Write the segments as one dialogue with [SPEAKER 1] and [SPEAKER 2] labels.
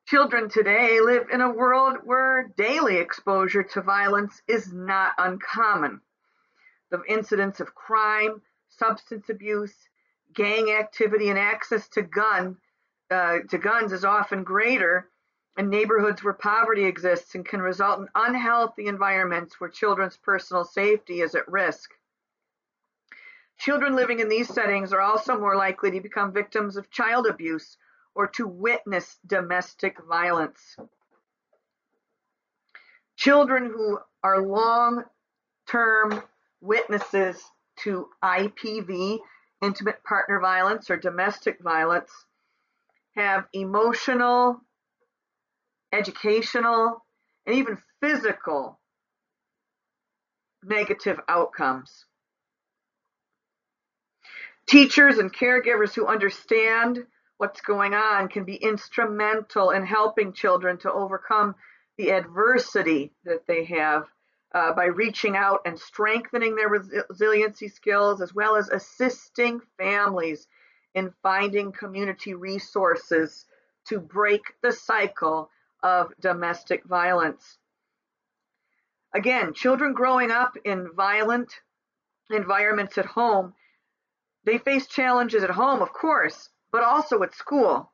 [SPEAKER 1] Children today live in a world where daily exposure to violence is not uncommon. The incidence of crime, substance abuse, gang activity, and access to guns is often greater in neighborhoods where poverty exists and can result in unhealthy environments where children's personal safety is at risk. Children living in these settings are also more likely to become victims of child abuse or to witness domestic violence. Children who are long-term witnesses to IPV, intimate partner violence, or domestic violence, have emotional, educational, and even physical negative outcomes. Teachers and caregivers who understand what's going on can be instrumental in helping children to overcome the adversity that they have by reaching out and strengthening their resiliency skills, as well as assisting families in finding community resources to break the cycle of domestic violence. Again, children growing up in violent environments at home, they face challenges at home, of course, but also at school.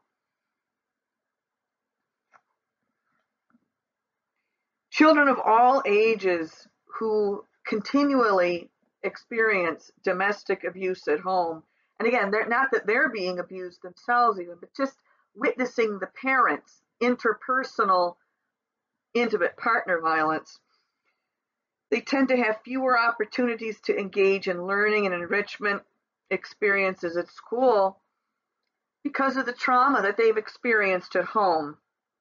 [SPEAKER 1] Children of all ages who continually experience domestic abuse at home, and again, not that they're being abused themselves even, but just witnessing the parents' interpersonal, intimate partner violence, they tend to have fewer opportunities to engage in learning and enrichment experiences at school because of the trauma that they've experienced at home.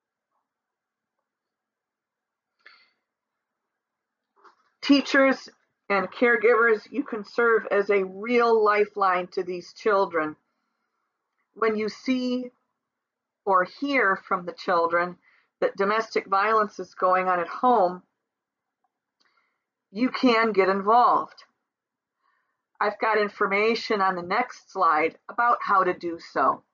[SPEAKER 1] Teachers and caregivers, you can serve as a real lifeline to these children. When you see or hear from the children that domestic violence is going on at home, you can get involved. I've got information on the next slide about how to do so.